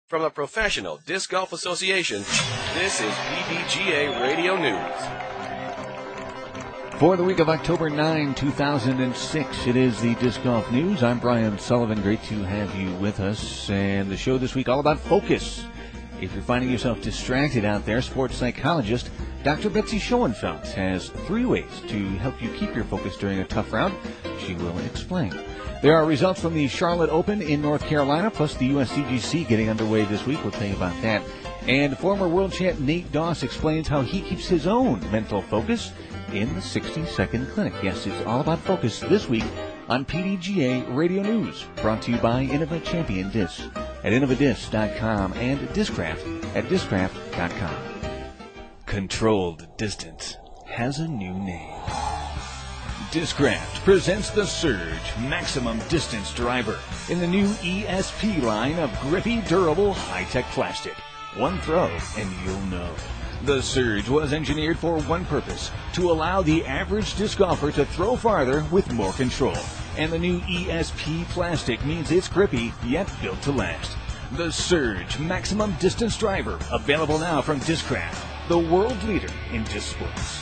From the Professional Disc Golf Association, this is PDGA Radio News. For the week of October 9, 2006, it is the Disc Golf News. I'm Brian Sullivan. Great to have you with us. And the show this week all about focus. If you're finding yourself distracted out there, sports psychologist Dr. Betsy Schoenfeld has 3 ways to help you keep your focus during a tough round. She will explain. There are results from the Charlotte Open in North Carolina, plus the USDGC getting underway this week. We'll tell you about that. And former world champ Nate Doss explains how he keeps his own mental focus in the 60-second clinic. Yes, it's all about focus this week on PDGA Radio News, brought to you by Innova Champion Disc at InnovaDisc.com and Discraft at Discraft.com. Controlled distance has a new name. Discraft presents the Surge Maximum Distance Driver in the new ESP line of grippy, durable, high-tech plastic. One throw and you'll know. The Surge was engineered for one purpose, to allow the average disc golfer to throw farther with more control. And the new ESP plastic means it's grippy, yet built to last. The Surge Maximum Distance Driver, available now from Discraft, the world leader in disc sports.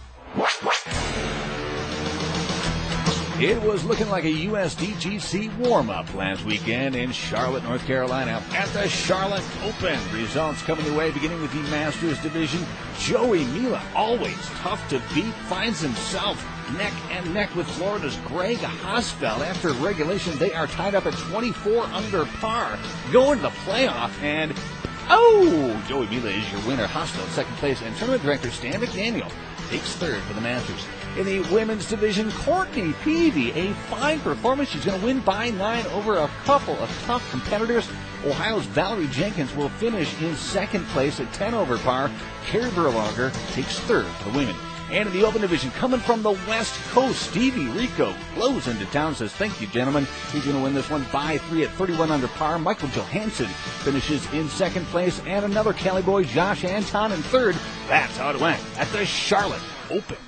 It was looking like a USDGC warm-up last weekend in Charlotte, North Carolina. At the Charlotte Open, results coming your way, beginning with the Masters division. Joey Mila, always tough to beat, finds himself neck and neck with Florida's Greg Hosfeld. After regulation, they are tied up at 24 under par, going to the playoff, and Joey Mila is your winner. Hosfeld second place, and tournament director Stan McDaniel takes third for the Masters. In the women's division, Courtney Peavy, a fine performance. She's going to win by 9 over a couple of tough competitors. Ohio's Valerie Jenkins will finish in second place at 10 over par. Carrie Berlager takes third for women. And in the open division, coming from the West Coast, Stevie Rico blows into town, says, thank you, gentlemen. He's going to win this one by 3 at 31 under par. Michael Johansson finishes in second place. And another Cali boy, Josh Anton, in third. That's how it went at the Charlotte Open.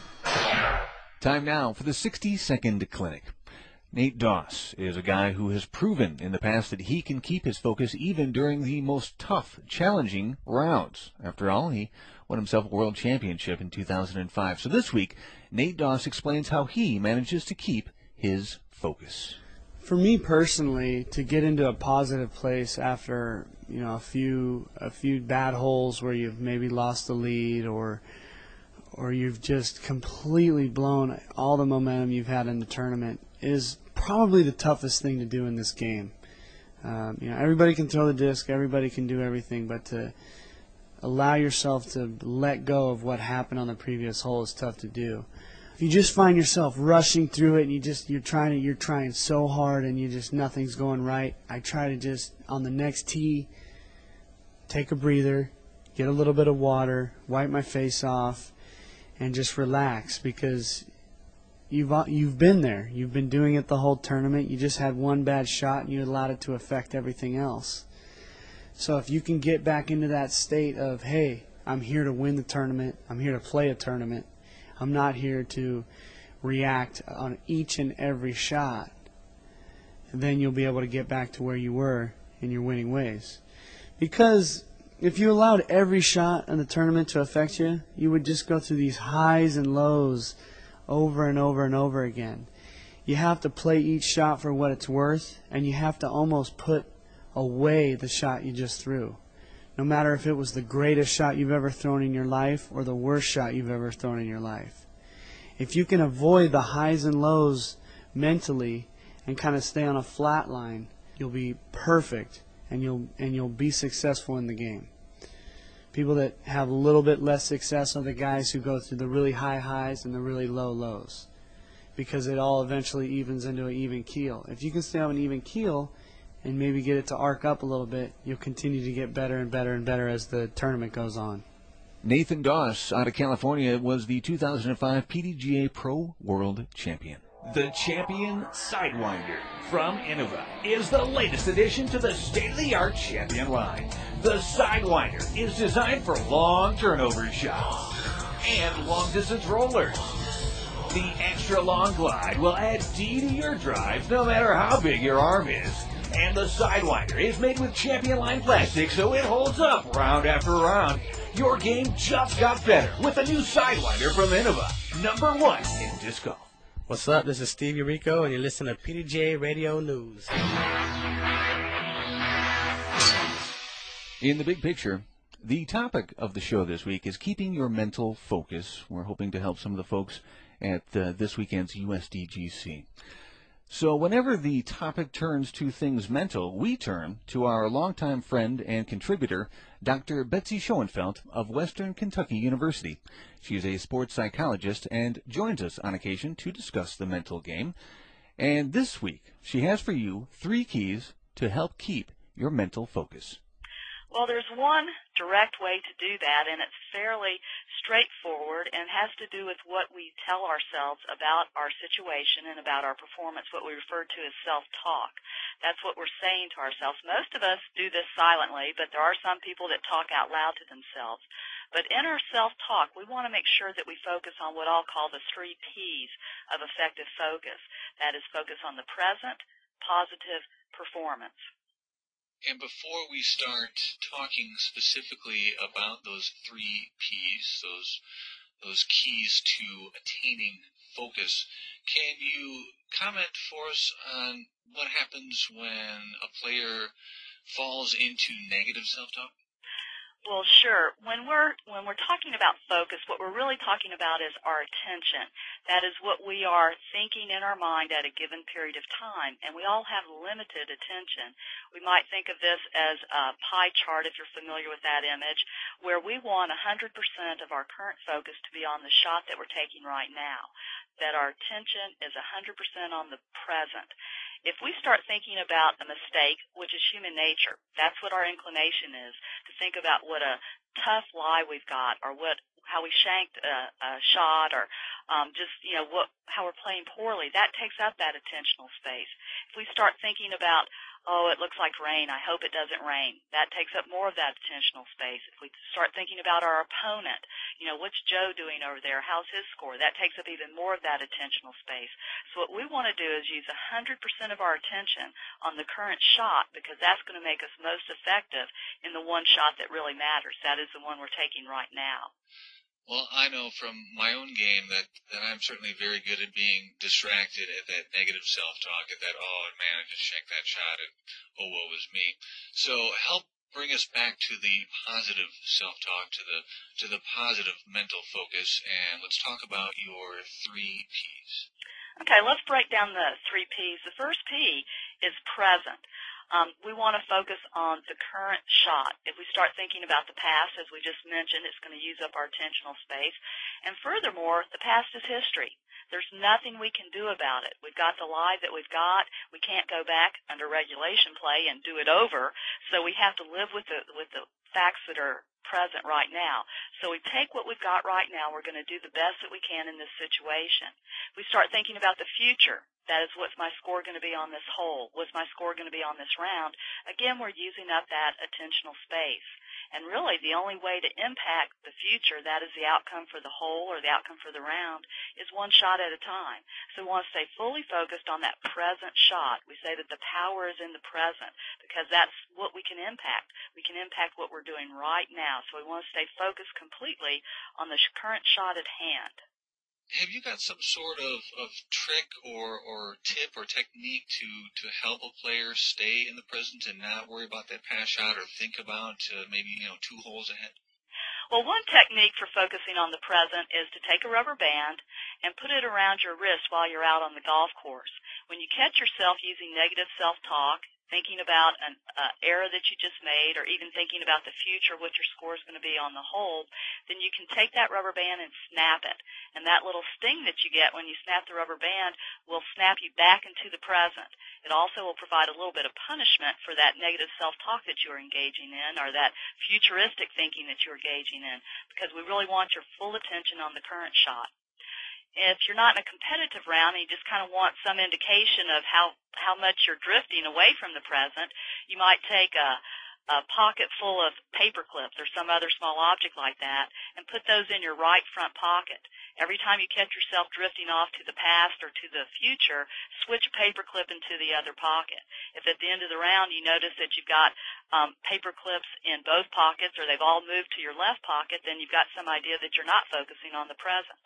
Time now for the 60-second clinic. Nate Doss is a guy who has proven in the past that he can keep his focus even during the most tough, challenging rounds. After all, he won himself a world championship in 2005. So this week, Nate Doss explains how he manages to keep his focus. For me personally, to get into a positive place after a few bad holes where you've maybe lost the lead or you've just completely blown all the momentum you've had in the tournament is probably the toughest thing to do in this game. Everybody can throw the disc, everybody can do everything, but to allow yourself to let go of what happened on the previous hole is tough to do. If you just find yourself rushing through it and you're trying so hard and nothing's going right, I try to just on the next tee take a breather, get a little bit of water, wipe my face off, and just relax, because you've been there. You've been doing it the whole tournament. You just had one bad shot and you allowed it to affect everything else. So if you can get back into that state of, hey, I'm here to win the tournament, I'm here to play a tournament, I'm not here to react on each and every shot, then you'll be able to get back to where you were in your winning ways. Because if you allowed every shot in the tournament to affect you, you would just go through these highs and lows over and over and over again. You have to play each shot for what it's worth, and you have to almost put away the shot you just threw. No matter if it was the greatest shot you've ever thrown in your life or the worst shot you've ever thrown in your life. If you can avoid the highs and lows mentally and kind of stay on a flat line, you'll be perfect. And you'll be successful in the game. People that have a little bit less success are the guys who go through the really high highs and the really low lows, because it all eventually evens into an even keel. If you can stay on an even keel and maybe get it to arc up a little bit, you'll continue to get better and better and better as the tournament goes on. Nathan Doss out of California was the 2005 PDGA Pro World Champion. The Champion Sidewinder from Innova is the latest addition to the state-of-the-art Champion line. The Sidewinder is designed for long turnover shots and long-distance rollers. The extra long glide will add D to your drives no matter how big your arm is. And the Sidewinder is made with Champion Line plastic, so it holds up round after round. Your game just got better with the new Sidewinder from Innova, #1 in disc golf. What's up? This is Stevie Rico, and you're listening to PDGA Radio News. In the big picture, the topic of the show this week is keeping your mental focus. We're hoping to help some of the folks at this weekend's USDGC. So whenever the topic turns to things mental, we turn to our longtime friend and contributor, Dr. Betsy Schoenfeld of Western Kentucky University. She is a sports psychologist and joins us on occasion to discuss the mental game. And this week, she has for you 3 keys to help keep your mental focus. Well, there's one direct way to do that, and it's fairly straightforward and has to do with what we tell ourselves about our situation and about our performance, what we refer to as self-talk. That's what we're saying to ourselves. Most of us do this silently, but there are some people that talk out loud to themselves. But in our self-talk, we want to make sure that we focus on what I'll call the 3 P's of effective focus. That is, focus on the present, positive, performance. And before we start talking specifically about those 3 P's, those keys to attaining focus, can you comment for us on what happens when a player falls into negative self-talk? Well, sure. When we're talking about focus, what we're really talking about is our attention. That is what we are thinking in our mind at a given period of time, and we all have limited attention. We might think of this as a pie chart, if you're familiar with that image, where we want 100% of our current focus to be on the shot that we're taking right now, that our attention is 100% on the present. If we start thinking about a mistake, which is human nature, that's what our inclination is, to think about what a tough lie we've got, or how we shanked a shot, or how we're playing poorly. That takes up that attentional space. If we start thinking about, oh, it looks like rain, I hope it doesn't rain, that takes up more of that attentional space. If we start thinking about our opponent, what's Joe doing over there, how's his score, that takes up even more of that attentional space. So what we want to do is use 100% of our attention on the current shot, because that's going to make us most effective in the one shot that really matters. That is the one we're taking right now. Well, I know from my own game that I'm certainly very good at being distracted at that negative self-talk, at that, oh, man, I just shanked that shot, and oh, woe is me. So help bring us back to the positive self-talk, to the positive mental focus, and let's talk about your 3 P's. Okay, let's break down the 3 P's. The first P is present. We want to focus on the current shot. If we start thinking about the past, as we just mentioned, it's going to use up our attentional space. And furthermore, the past is history. There's nothing we can do about it. We've got the lie that we've got. We can't go back under regulation play and do it over. So we have to live with the facts that are present right now. So we take what we've got right now. We're going to do the best that we can in this situation. We start thinking about the future. That is, what's my score going to be on this hole? What's my score going to be on this round? Again, we're using up that attentional space. And really, the only way to impact the future, that is the outcome for the hole or the outcome for the round, is one shot at a time. So we want to stay fully focused on that present shot. We say that the power is in the present, because that's what we can impact. We can impact what we're doing right now. So we want to stay focused completely on the current shot at hand. Have you got some sort of trick or tip or technique to help a player stay in the present and not worry about that past shot or think about maybe 2 holes ahead? Well, one technique for focusing on the present is to take a rubber band and put it around your wrist while you're out on the golf course. When you catch yourself using negative self-talk, thinking about an error that you just made, or even thinking about the future, what your score is going to be on the hole, then you can take that rubber band and snap it. And that little sting that you get when you snap the rubber band will snap you back into the present. It also will provide a little bit of punishment for that negative self-talk that you're engaging in, or that futuristic thinking that you're engaging in, because we really want your full attention on the current shot. If you're not in a competitive round and you just kind of want some indication of how much you're drifting away from the present, you might take a a pocket full of paper clips or some other small object like that and put those in your right front pocket. Every time you catch yourself drifting off to the past or to the future, switch a paper clip into the other pocket. If at the end of the round you notice that you've got paper clips in both pockets or they've all moved to your left pocket, then you've got some idea that you're not focusing on the present.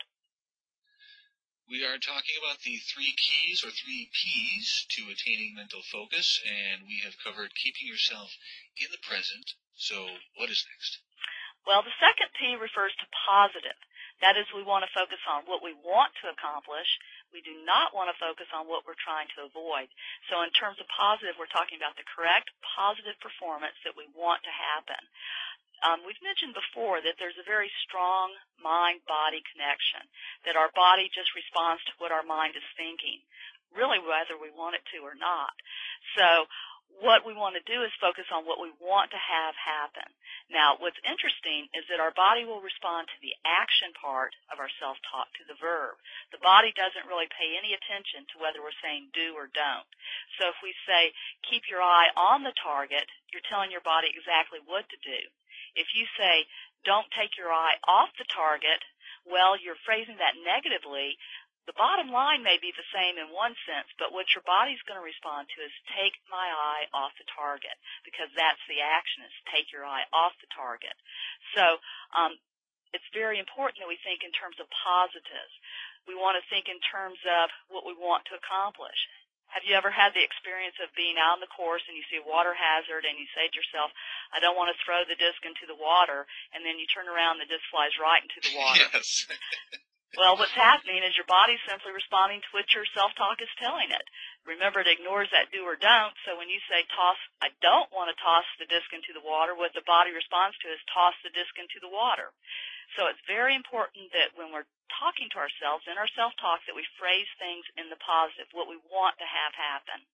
We are talking about the 3 keys or 3 P's to attaining mental focus, and we have covered keeping yourself in the present. So what is next? Well, the second P refers to positive. That is, we want to focus on what we want to accomplish. We do not want to focus on what we're trying to avoid. So in terms of positive, we're talking about the correct positive performance that we want to happen. We've mentioned before that there's a very strong mind-body connection, that our body just responds to what our mind is thinking, really whether we want it to or not. So what we want to do is focus on what we want to have happen. Now, what's interesting is that our body will respond to the action part of our self-talk, to the verb. The body doesn't really pay any attention to whether we're saying do or don't. So if we say, keep your eye on the target, you're telling your body exactly what to do. If you say, don't take your eye off the target, well, you're phrasing that negatively. The bottom line may be the same in one sense, but what your body's going to respond to is take my eye off the target, because that's the action, is take your eye off the target. So it's very important that we think in terms of positives. We want to think in terms of what we want to accomplish. Have you ever had the experience of being out on the course and you see a water hazard and you say to yourself, I don't want to throw the disc into the water, and then you turn around and the disc flies right into the water? Yes. Well, what's happening is your body's simply responding to what your self-talk is telling it. Remember, it ignores that do or don't, so when you say toss, I don't want to toss the disc into the water, what the body responds to is toss the disc into the water. So it's very important that when we're talking to ourselves in our self-talk that we phrase things in the positive, what we want to have happen.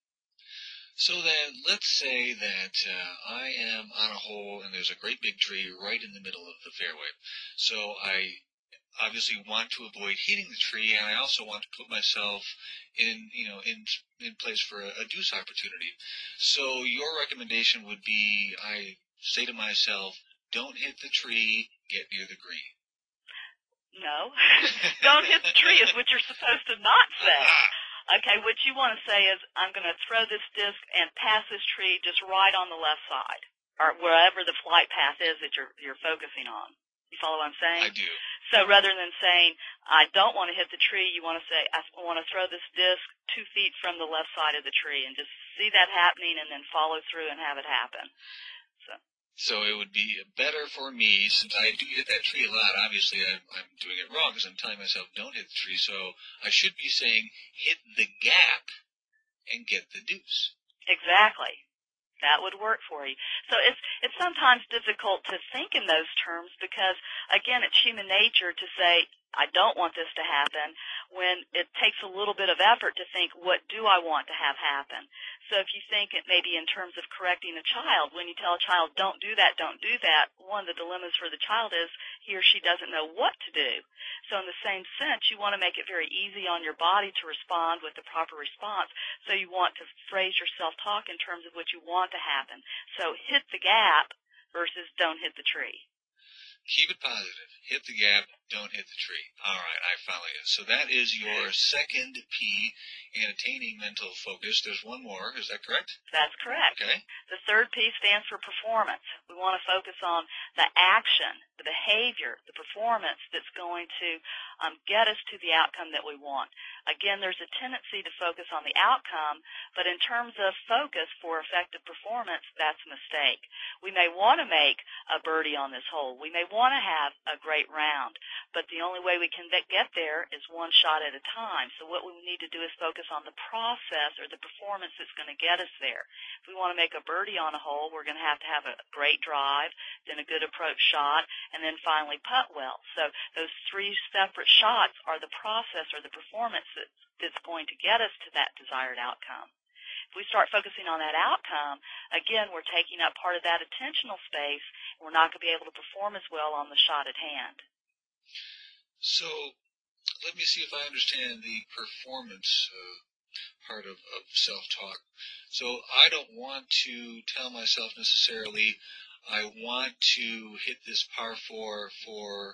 So then, let's say that I am on a hole and there's a great big tree right in the middle of the fairway. So I obviously want to avoid hitting the tree, and I also want to put myself in place for a deuce opportunity. So your recommendation would be, I say to myself, don't hit the tree, get near the green. No. Don't hit the tree is what you're supposed to not say. Okay, what you want to say is, I'm going to throw this disc and pass this tree just right on the left side, or wherever the flight path is that you're focusing on. You follow what I'm saying? I do. So rather than saying, I don't want to hit the tree, you want to say, I want to throw this disc 2 feet from the left side of the tree, and just see that happening and then follow through and have it happen. So it would be better for me, since I do hit that tree a lot, obviously I'm doing it wrong because I'm telling myself don't hit the tree, so I should be saying hit the gap and get the deuce. Exactly. That would work for you. So it's sometimes difficult to think in those terms because, again, it's human nature to say, I don't want this to happen, when it takes a little bit of effort to think, what do I want to have happen? So if you think it maybe in terms of correcting a child, when you tell a child, don't do that, one of the dilemmas for the child is he or she doesn't know what to do. So in the same sense, you want to make it very easy on your body to respond with the proper response. So you want to phrase your self-talk in terms of what you want to happen. So hit the gap versus don't hit the tree. Keep it positive. Hit the gap, don't hit the tree. All right, I follow you. So that is your second P in attaining mental focus. There's one more. Is that correct? That's correct. Okay. The third P stands for performance. We want to focus on the action, the behavior, the performance that's going to get us to the outcome that we want. Again, there's a tendency to focus on the outcome, but in terms of focus for effective performance, that's a mistake. We may want to make a birdie on this hole. We may want to have a great round, but the only way we can get there is one shot at a time. So what we need to do is focus on the process or the performance that's going to get us there. If we want to make a birdie on a hole, we're going to have a great drive, then a good approach shot, and then finally putt well. So those 3 separate shots are the process or the performance that's going to get us to that desired outcome. If we start focusing on that outcome, again, we're taking up part of that attentional space, and we're not going to be able to perform as well on the shot at hand. So let me see if I understand the performance part of self-talk. So I don't want to tell myself necessarily, I want to hit this par 4 for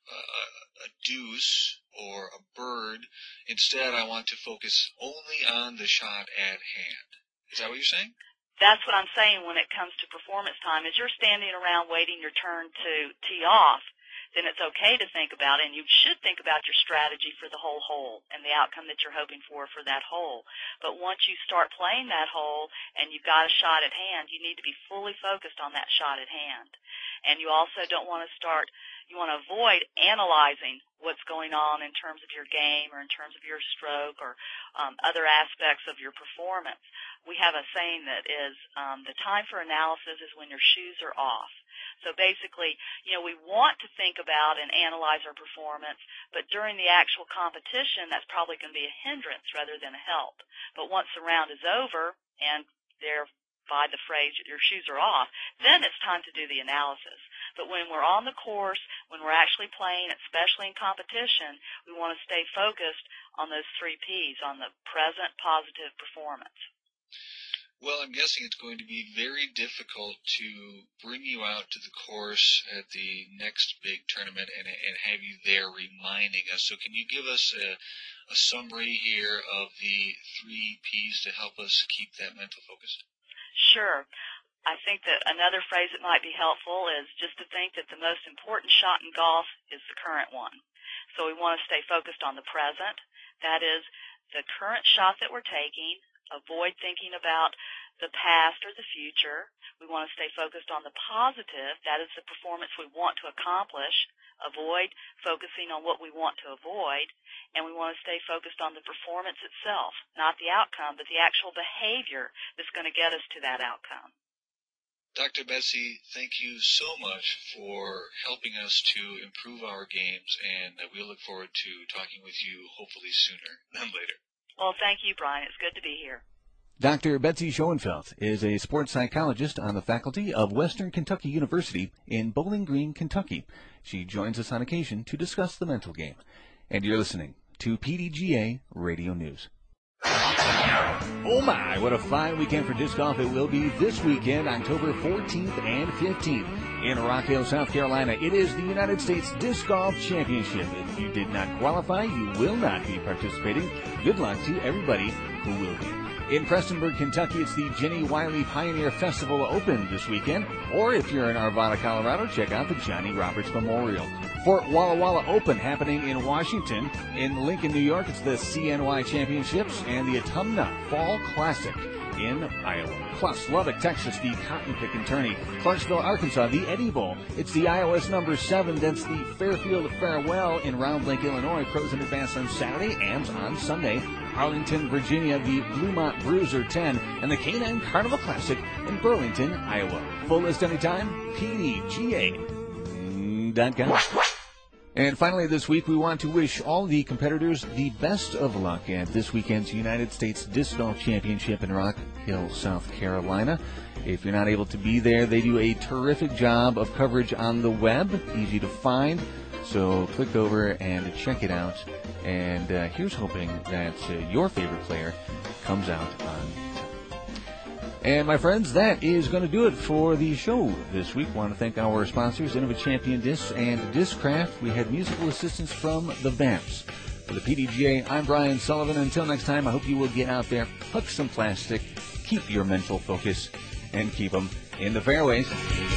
a deuce or a bird. Instead, I want to focus only on the shot at hand. Is that what you're saying? That's what I'm saying when it comes to performance time. Is you're standing around waiting your turn to tee off, then it's okay to think about, and you should think about your strategy for the whole hole and the outcome that you're hoping for that hole. But once you start playing that hole and you've got a shot at hand, you need to be fully focused on that shot at hand. And you also don't want to you want to avoid analyzing what's going on in terms of your game or in terms of your stroke or other aspects of your performance. We have a saying that is the time for analysis is when your shoes are off. So basically, we want to think about and analyze our performance, but during the actual competition, that's probably going to be a hindrance rather than a help. But once the round is over, and thereby the phrase, your shoes are off, then it's time to do the analysis. But when we're on the course, when we're actually playing, especially in competition, we want to stay focused on those 3 Ps, on the present positive performance. Well, I'm guessing it's going to be very difficult to bring you out to the course at the next big tournament and have you there reminding us. So can you give us a summary here of the 3 Ps to help us keep that mental focus? Sure. I think that another phrase that might be helpful is just to think that the most important shot in golf is the current one. So we want to stay focused on the present. That is the current shot that we're taking. Avoid thinking about the past or the future. We want to stay focused on the positive. That is the performance we want to accomplish. Avoid focusing on what we want to avoid. And we want to stay focused on the performance itself, not the outcome, but the actual behavior that's going to get us to that outcome. Dr. Betsy, thank you so much for helping us to improve our games, and we look forward to talking with you hopefully sooner than later. Well, thank you, Brian. It's good to be here. Dr. Betsy Schoenfeld is a sports psychologist on the faculty of Western Kentucky University in Bowling Green, Kentucky. She joins us on occasion to discuss the mental game. And you're listening to PDGA Radio News. Oh my, what a fine weekend for disc golf it will be this weekend, October 14th and 15th in Rock Hill, South Carolina. It is the United States Disc Golf Championship. If you did not qualify, you will not be participating. Good luck to everybody who will be. In Prestonburg, Kentucky, it's the Jenny Wiley Pioneer Festival Open this weekend. Or if you're in Arvada, Colorado, check out the Johnny Roberts Memorial. For Walla Walla Open happening in Washington. In Lincoln, New York, it's the CNY Championships and the Autumna Fall Classic in Iowa. Plus, Lubbock, Texas, the Cotton Pick and Tourney. Clarksville, Arkansas, the Eddie Bowl. It's the iOS number 7. That's the Fairfield Farewell in Round Lake, Illinois. Pros in advance on Saturday and on Sunday. Arlington, Virginia, the Bluemont Bruiser 10, and the K9 Carnival Classic in Burlington, Iowa. Full list anytime, PDGA.com. And finally this week, we want to wish all the competitors the best of luck at this weekend's United States Disc Golf Championship in Rock Hill, South Carolina. If you're not able to be there, they do a terrific job of coverage on the web, easy to find. So click over and check it out. And here's hoping that your favorite player comes out on time. And my friends, that is going to do it for the show this week. I want to thank our sponsors, Innova Champion Discs and Discraft. We had musical assistance from the Vamps. For the PDGA, I'm Brian Sullivan. Until next time, I hook you will get out there, hook some plastic, keep your mental focus, and keep them in the fairways.